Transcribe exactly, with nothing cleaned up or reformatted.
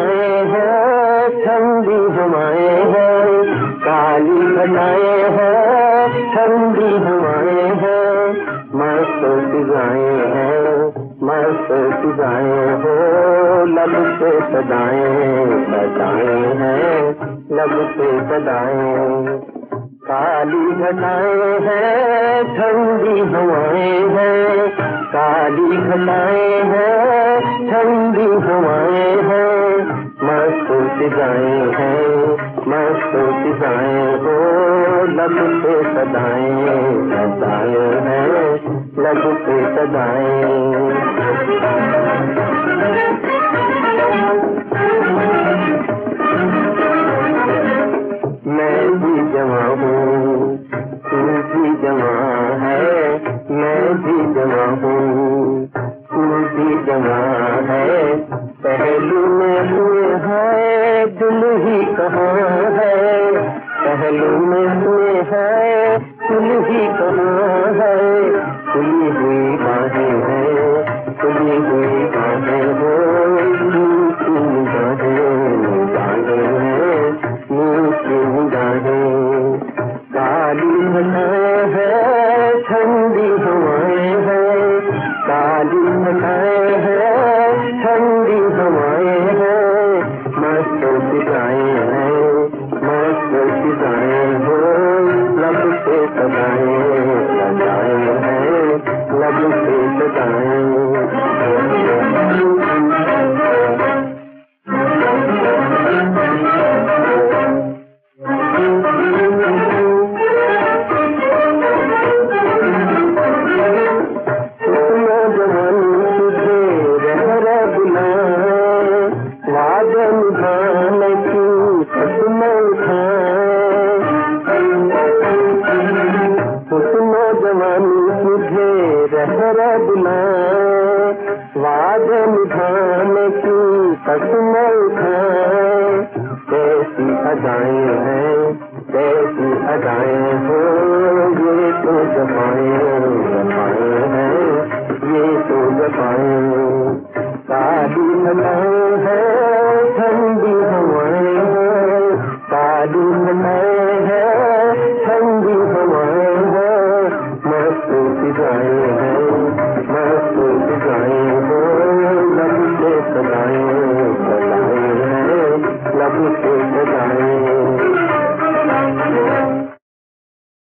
घटाएं हैं, ठंडी हवाएं हैं, काली घटाएं हैं, ठंडी हवाएं हैं, मस्त फिजाएं हैं, मस्त फिजाएं हो, लब से सदाएं सदाएं हैं, लब से सदाएं। काली घटाएं हैं, ठंडी हवाएं हैं, काली घटाएं हैं, ठंडी हवाएं हैं, मस्त फिजाएं हैं, मस्त फिजाएं हो, लब से सदाएं सदाएं हैं, लब से सदाएं। मैं भी जवां हूँ, तू भी जवां है, मैं भी जवां हूँ, तू भी जवां है, पहलू में हुए है, दिल ही कहाँ है, पहलू में हुए है, दिल ही कहाँ है, खुली हुई बाहें हैं, खुली हुई बाहें हो, नीची निगाहें निगाहें हैं, नीची निगाहें। काली घटाएं हैं, ठंडी हवाएं हैं, काली घटाएं हैं, ठंडी हवाएं हैं, मस्त फिजाएं हैं, मस्त फिजाएं हो, लब से सदाएं सदाएं हैं, लब से सदाएं। कैसी अदाएं हैं, कैसी अदाएं हो, ये तो जफाएं जफाएं हैं, ये तो जफाएं। काली घटाएं हैं, ठंडी हवाएं हैं, काली घटाएं हैं, ठंडी हवाएं हैं, मस्त फिजाएं हैं, मस्त फिजाएं हो, लब से सदाएं सदाएं हैं, लब से